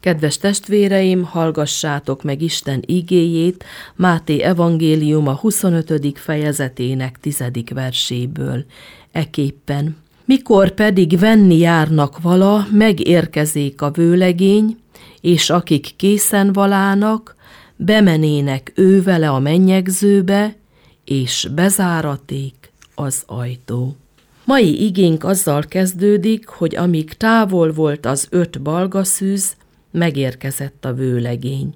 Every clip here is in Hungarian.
Kedves testvéreim, hallgassátok meg Isten igéjét Máté evangéliuma 25. fejezetének 10. verséből. Eképpen: mikor pedig venni járnak vala, megérkezék a vőlegény, és akik készen valának, bemenének ő vele a mennyegzőbe, és bezáraték az ajtó. Mai igénk azzal kezdődik, hogy amíg távol volt az 5 balgaszűz, megérkezett a vőlegény.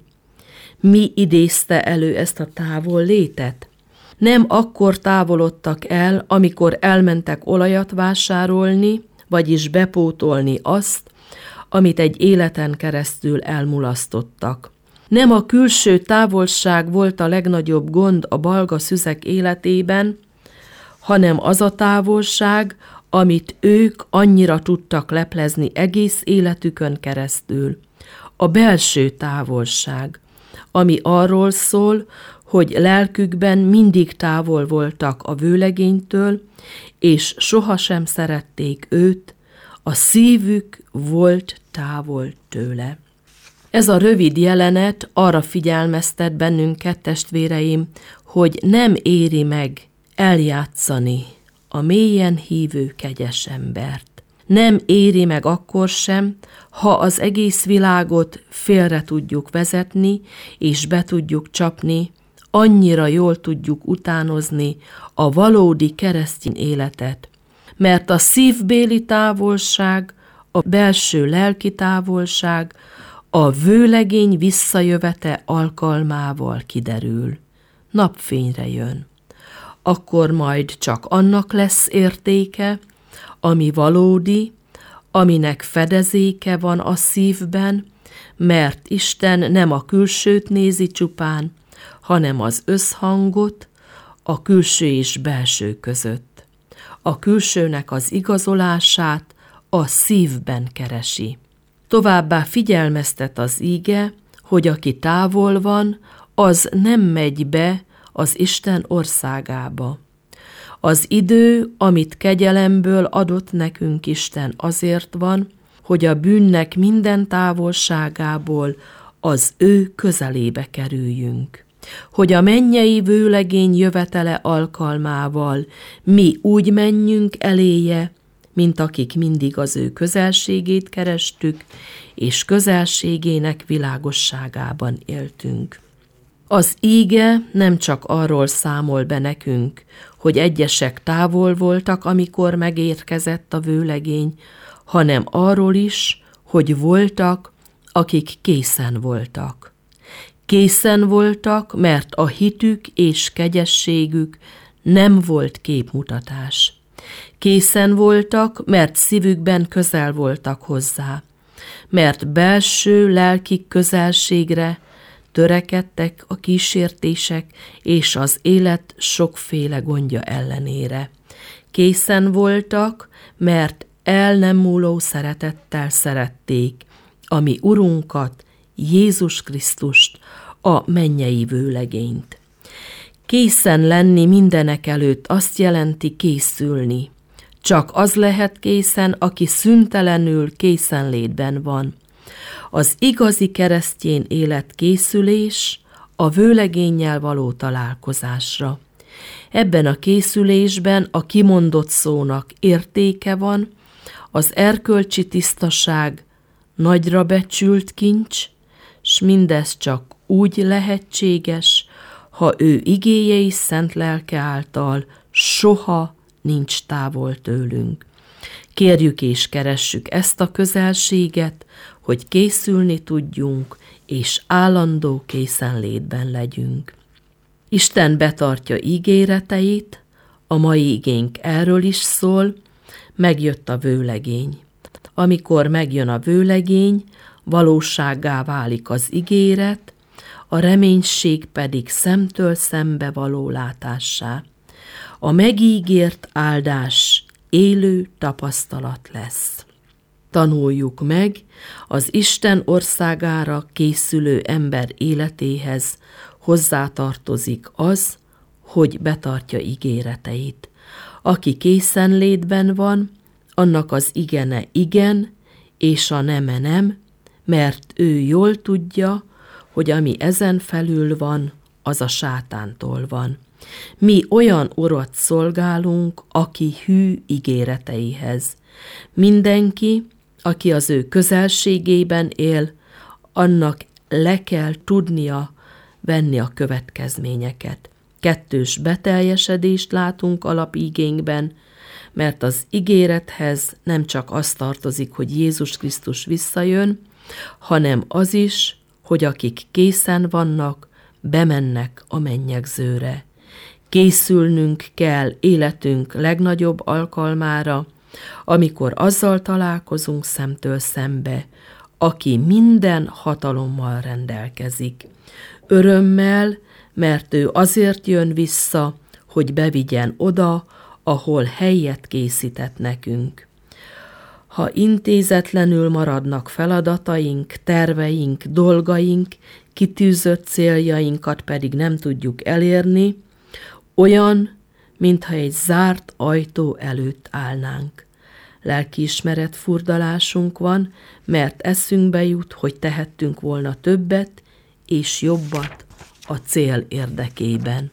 Mi idézte elő ezt a távol létet? Nem akkor távolodtak el, amikor elmentek olajat vásárolni, vagyis bepótolni azt, amit egy életen keresztül elmulasztottak. Nem a külső távolság volt a legnagyobb gond a balgaszüzek életében, hanem az a távolság, amit ők annyira tudtak leplezni egész életükön keresztül. A belső távolság, ami arról szól, hogy lelkükben mindig távol voltak a vőlegénytől, és sohasem szerették őt, a szívük volt távol tőle. Ez a rövid jelenet arra figyelmeztet bennünket, testvéreim, hogy nem éri meg eljátszani a mélyen hívő kegyes embert. Nem éri meg akkor sem, ha az egész világot félre tudjuk vezetni, és be tudjuk csapni, annyira jól tudjuk utánozni a valódi keresztény életet. Mert a szívbéli távolság, a belső lelki távolság a vőlegény visszajövete alkalmával kiderül. Napfényre jön. Akkor majd csak annak lesz értéke, ami valódi, aminek fedezéke van a szívben, mert Isten nem a külsőt nézi csupán, hanem az összhangot a külső és belső között. A külsőnek az igazolását a szívben keresi. Továbbá figyelmeztet az íge, hogy aki távol van, az nem megy be az Isten országába. Az idő, amit kegyelemből adott nekünk Isten, azért van, hogy a bűnnek minden távolságából az ő közelébe kerüljünk. Hogy a mennyei vőlegény jövetele alkalmával mi úgy menjünk eléje, mint akik mindig az ő közelségét kerestük, és közelségének világosságában éltünk. Az íge nem csak arról számol be nekünk, hogy egyesek távol voltak, amikor megérkezett a vőlegény, hanem arról is, hogy voltak, akik készen voltak. Készen voltak, mert a hitük és kegyességük nem volt képmutatás. Készen voltak, mert szívükben közel voltak hozzá, mert belső lelki közelségre törekedtek a kísértések és az élet sokféle gondja ellenére. Készen voltak, mert el nem múló szeretettel szerették a mi Urunkat, Jézus Krisztust, a mennyei vőlegényt. Készen lenni mindenek előtt azt jelenti készülni. Csak az lehet készen, aki szüntelenül készenlétben van. Az igazi keresztény élet készülés a vőlegénnyel való találkozásra. Ebben a készülésben a kimondott szónak értéke van, az erkölcsi tisztaság nagyra becsült kincs, s mindez csak úgy lehetséges, ha ő igéje és szent lelke által soha nincs távol tőlünk. Kérjük és keressük ezt a közelséget, hogy készülni tudjunk, és állandó készenlétben legyünk. Isten betartja ígéreteit, a mai igénk erről is szól, megjött a vőlegény. Amikor megjön a vőlegény, valósággá válik az ígéret, a reménység pedig szemtől szembe való látássá. A megígért áldás élő tapasztalat lesz. Tanuljuk meg, az Isten országára készülő ember életéhez hozzátartozik az, hogy betartja ígéreteit. Aki készenlétben van, annak az igene igen, és a neme nem, mert ő jól tudja, hogy ami ezen felül van, az a sátántól van. Mi olyan urat szolgálunk, aki hű ígéreteihez. Mindenki, aki az ő közelségében él, annak le kell tudnia venni a következményeket. Kettős beteljesedést látunk alapigénkben, mert az ígérethez nem csak az tartozik, hogy Jézus Krisztus visszajön, hanem az is, hogy akik készen vannak, bemennek a mennyegzőre. Készülnünk kell életünk legnagyobb alkalmára, amikor azzal találkozunk szemtől szembe, aki minden hatalommal rendelkezik. Örömmel, mert ő azért jön vissza, hogy bevigyen oda, ahol helyet készített nekünk. Ha intézetlenül maradnak feladataink, terveink, dolgaink, kitűzött céljainkat pedig nem tudjuk elérni, olyan, mintha egy zárt ajtó előtt állnánk. Lelkiismeret furdalásunk van, mert eszünkbe jut, hogy tehettünk volna többet és jobbat a cél érdekében.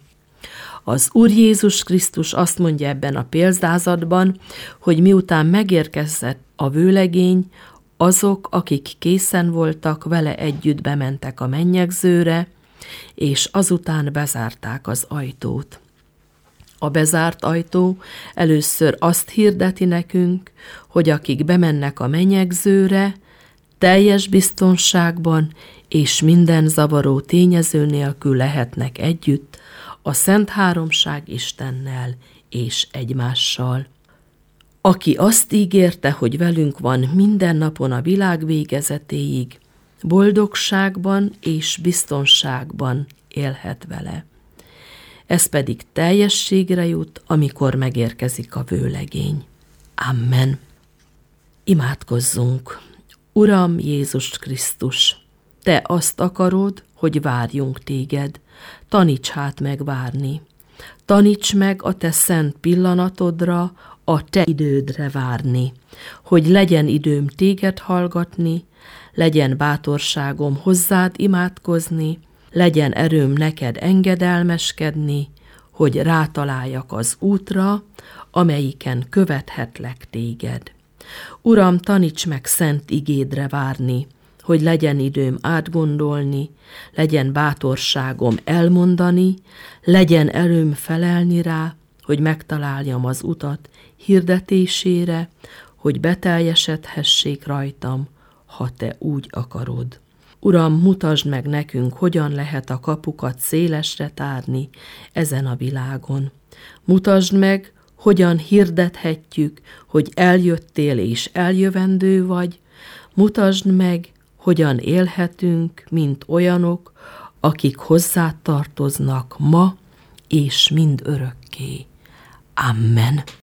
Az Úr Jézus Krisztus azt mondja ebben a példázatban, hogy miután megérkezett a vőlegény, azok, akik készen voltak, vele együtt bementek a mennyegzőre, és azután bezárták az ajtót. A bezárt ajtó először azt hirdeti nekünk, hogy akik bemennek a mennyegzőre, teljes biztonságban és minden zavaró tényező nélkül lehetnek együtt a Szent Háromság Istennel és egymással. Aki azt ígérte, hogy velünk van minden napon a világ végezetéig, boldogságban és biztonságban élhet vele. Ez pedig teljességre jut, amikor megérkezik a vőlegény. Amen. Imádkozzunk! Uram Jézus Krisztus, Te azt akarod, hogy várjunk Téged, taníts hát meg várni. Taníts meg a Te szent pillanatodra, a Te idődre várni, hogy legyen időm Téged hallgatni, legyen bátorságom hozzád imádkozni, legyen erőm neked engedelmeskedni, hogy rátaláljak az útra, amelyiken követhetlek Téged. Uram, taníts meg szent igédre várni, hogy legyen időm átgondolni, legyen bátorságom elmondani, legyen erőm felelni rá, hogy megtaláljam az utat hirdetésére, hogy beteljesedhessék rajtam, ha Te úgy akarod. Uram, mutasd meg nekünk, hogyan lehet a kapukat szélesre tárni ezen a világon. Mutasd meg, hogyan hirdethetjük, hogy eljöttél és eljövendő vagy. Mutasd meg, hogyan élhetünk, mint olyanok, akik hozzád tartoznak ma és mind örökké. Amen.